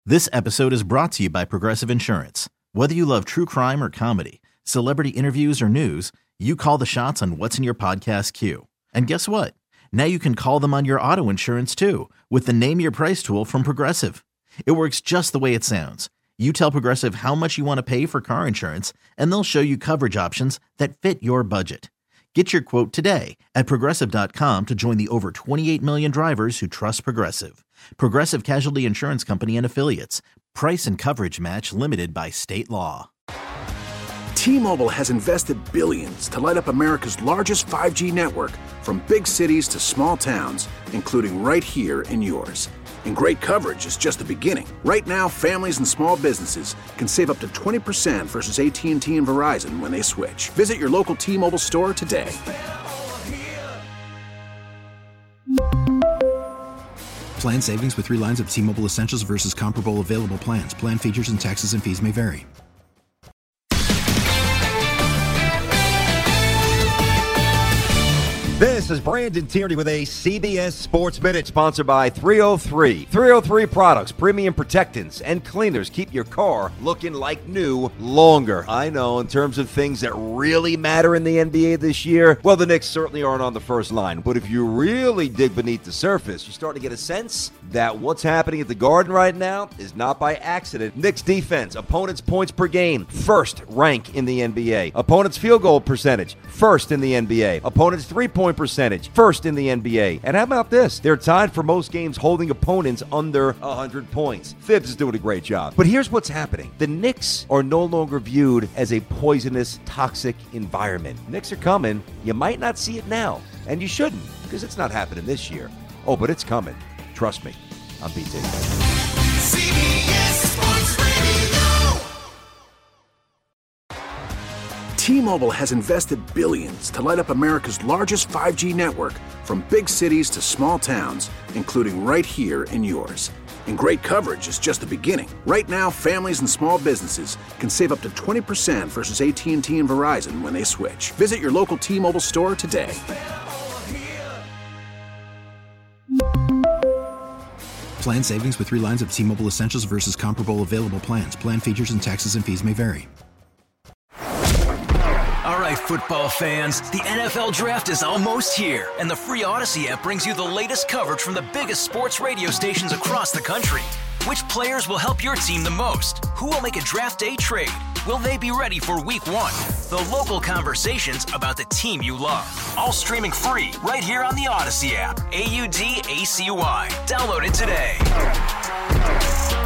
This episode is brought to you by Progressive Insurance. Whether you love true crime or comedy, celebrity interviews or news, you call the shots on what's in your podcast queue. And guess what? Now you can call them on your auto insurance too with the Name Your Price tool from Progressive. It works just the way it sounds. You tell Progressive how much you want to pay for car insurance, and they'll show you coverage options that fit your budget. Get your quote today at Progressive.com to join the over 28 million drivers who trust Progressive. Progressive Casualty Insurance Company and Affiliates. Price and coverage match limited by state law. T-Mobile has invested billions to light up America's largest 5G network, from big cities to small towns, including right here in yours. And great coverage is just the beginning. Right now, families and small businesses can save up to 20% versus AT&T and Verizon when they switch. Visit your local T-Mobile store today. Plan savings with 3 lines of T-Mobile Essentials versus comparable available plans. Plan features and taxes and fees may vary. This is Brandon Tierney with a CBS Sports Minute, sponsored by 303. 303 Products, premium protectants and cleaners keep your car looking like new longer. I know, in terms of things that really matter in the NBA this year, well, the Knicks certainly aren't on the first line. But if you really dig beneath the surface, you start to get a sense that what's happening at the Garden right now is not by accident. Knicks defense, opponents' points per game, first rank in the NBA. Opponents' field goal percentage, first in the NBA. Opponents' three-point percentage, first in the NBA. And how about this? They're tied for most games holding opponents under 100 points. Thibs is doing a great job. But here's what's happening. The Knicks are no longer viewed as a poisonous, toxic environment. Knicks are coming. You might not see it now, and you shouldn't, because it's not happening this year. Oh, but it's coming. Trust me. I'm BT. CBS Sports Radio. T-Mobile has invested billions to light up America's largest 5G network, from big cities to small towns, including right here in yours. And great coverage is just the beginning. Right now, families and small businesses can save up to 20% versus AT&T and Verizon when they switch. Visit your local T-Mobile store today. Plan savings with 3 lines of T-Mobile Essentials versus comparable available plans. Plan features and taxes and fees may vary. All right, football fans, the NFL Draft is almost here, and the free Odyssey app brings you the latest coverage from the biggest sports radio stations across the country. Which players will help your team the most? Who will make a draft day trade? Will they be ready for week 1? The local conversations about the team you love. All streaming free right here on the Odyssey app. AUDACY. Download it today.